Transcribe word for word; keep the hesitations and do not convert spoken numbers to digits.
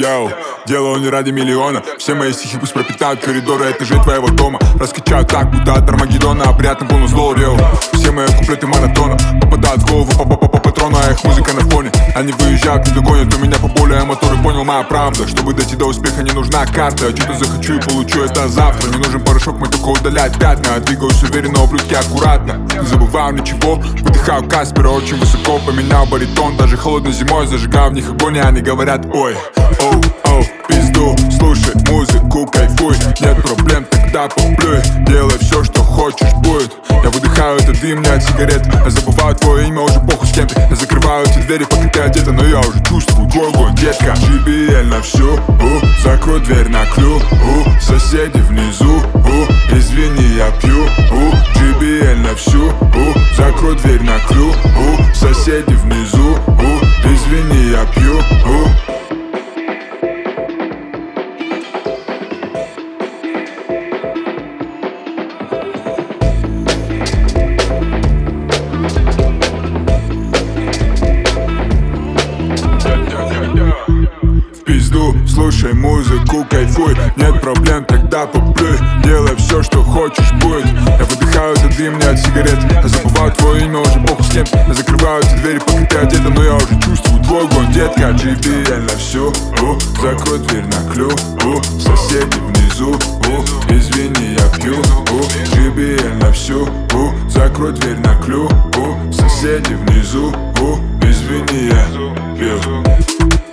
Йоу, делаю не ради миллиона. Все мои стихи пусть пропитают коридоры этажей твоего дома. Раскачаю так, будто от Армагеддона. А приятно бонус доллар, йоу. Все мои куплеты монотона попадают в голову по, по, по, по патрону, а их музыка на фоне. Они выезжают, не догонят у меня по полю. Я моторы понял, моя правда. Чтобы дойти до успеха, не нужна карта. Я что-то захочу и получу это завтра. Не нужен порошок, мы только удалять пятна. Я двигаюсь уверенно, ублюдки аккуратно. Не забываю ничего, выдыхаю Каспера очень высоко. Поменял баритон, даже холодной зимой зажигаю в них огонь, и они говорят: ой, оу, оу, пизду, слушай музыку, кайфуй. Нет проблем, тогда поплюй. Делай все, что хочешь, будет. Я выдыхаю этот дым не от сигарет. Я забываю твое имя, уже похуй с кем ты. Я закрываю эти двери, пока ты одета, но я уже чувствую твой огонь, детка. джи би эл на всю, у, закрой дверь на ключ, у, соседи внизу, у, извини, я пью, у, джи би эл на всю, у, закрой дверь на ключ, у, соседи внизу, у, извини, я пью, у. Слушай музыку, кайфуй. Нет проблем, тогда поплюй. Делай все, что хочешь, будет. Я выдыхаю этот дым не от сигарет. Я забываю твое имя, уже похуй с кем. Я закрываю эти двери, пока ты одета, но я уже чувствую твой огонь, детка. джи би эл на всю, у, закрой дверь на ключ, у, соседи внизу, у, извини, я пью, у, джи би эл на всю, у, закрой дверь на ключ, у, соседи внизу, у, извини, я пью.